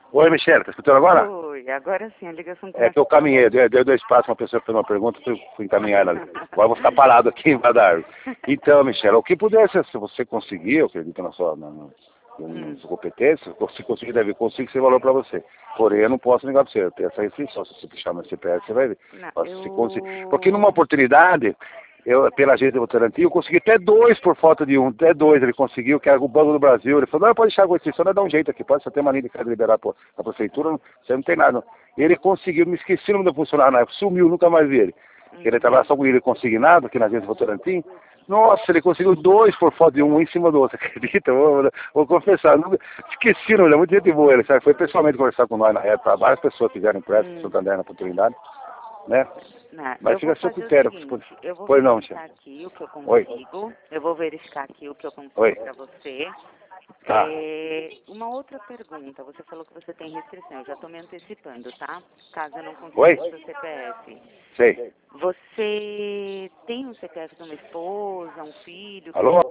Oi, Michele, tá escutando agora? Oi, agora sim, a ligação É que eu caminhei, deu dois passos, uma pessoa fez uma pergunta, fui encaminhar ela ali. Agora eu vou ficar parado aqui embaixo da árvore. Então, Michele, o que pudesse, se você conseguir, eu acredito na sua competência, se conseguir, deve conseguir ser valor para você. Porém, eu não posso negar para você, eu tenho essa restrição, se você puxar meu CPF, você vai ver. Não, Se conseguir. Porque numa oportunidade, pela agência do Votorantim, eu consegui até dois por falta de um, até dois ele conseguiu, que era o Banco do Brasil. Ele falou, não, pode deixar a restrição, não dá um jeito aqui, pode só ter mania de querer liberar a prefeitura, você não tem nada. Não. Ele conseguiu, me esqueci o nome do funcionário na época, sumiu, nunca mais vi ele. Ele trabalhava só com ele consignado aqui na agência do Votorantim. Nossa, ele conseguiu dois por falta de um em cima do outro, acredita? Vou confessar, nunca, esqueci, não, ele é muito gente boa, ele sabe? Foi pessoalmente conversar com nós na época, várias pessoas fizeram empréstimo, Santander na oportunidade, né? Não, Mas fica a seu critério. eu vou Pois não, verificar aqui o que eu Oi. consigo. Eu vou verificar aqui o que eu consigo Oi. para você. Tá. Uma outra pergunta. Você falou que você tem restrição. Eu já estou me antecipando, tá? Caso eu não Oi. consiga o seu CPF. Sei. Você tem um CPF de uma esposa, um filho? Alô?